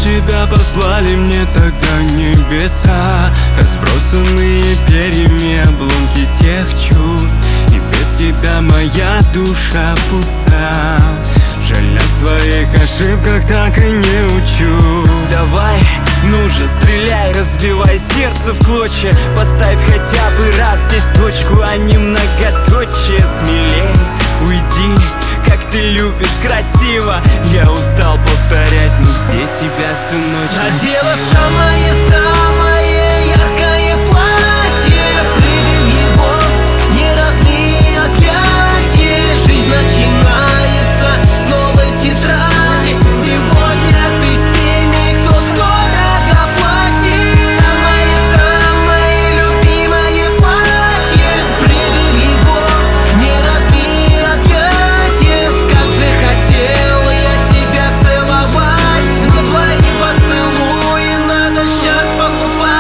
тебя послали мне тогда небеса, разбросанные перьями обломки тех чувств. И без тебя моя душа пуста. Жаль, о своих ошибках так и не учу. Давай, ну же, стреляй, разбивай сердце в клочья. Поставь хотя бы раз здесь точку, а не многоточие. Смелей, уйди, как ты любишь красиво. Я устал повторять, ну где тебя всю ночь надела самое-самое яркое платье, прыгай в его неродные объятия. Жизнь начинается с новой тетради. Сегодня ты с теми, кто дорого платит. Самое-самое любимое платье, прыгай в его неродные объятия. Как же хотел я тебя целовать, но твои поцелуи надо сейчас покупать.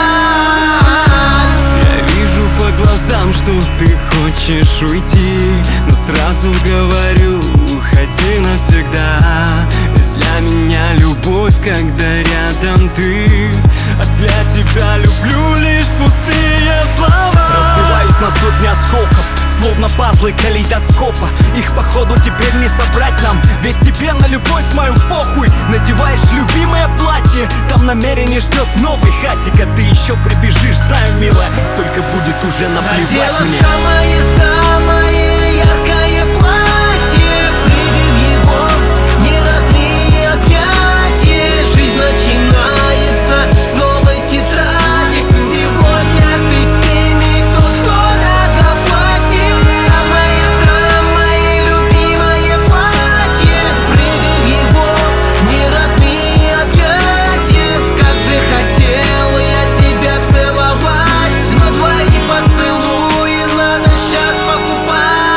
Я вижу по глазам, что ты хочешь уйти, но сразу говорю, уходи навсегда. Ведь для меня любовь, когда рядом ты, а для тебя люблю лишь пустые слова. Разбиваюсь на сотни осколков, словно пазлы калейдоскопа. Их походу теперь не собрать нам, ведь тебе на любовь мою похуй. Надеваешь любимое платье, там намерение ждет новый хатик. А ты еще прибежишь, знаю, милая, только будет уже наплевать надела мне. самое-самое яркое платье, прыгай в его неродные объятия. Жизнь начинается с новой тетради. Сегодня ты с теми, кто дорого платит. Самое-самое любимое платье, прыгай в его неродные объятия. Как же хотел я тебя целовать, но твои поцелуи надо сейчас покупать.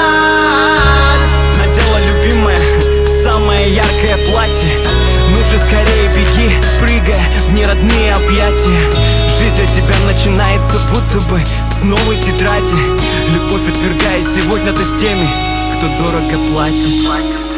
Надела любимое, самое яркое платье. Ну же скорее беги, прыгая в неродные объятия. Жизнь для тебя начинается будто бы с новой тетради. Любовь отвергая, сегодня ты с теми, кто дорого платит.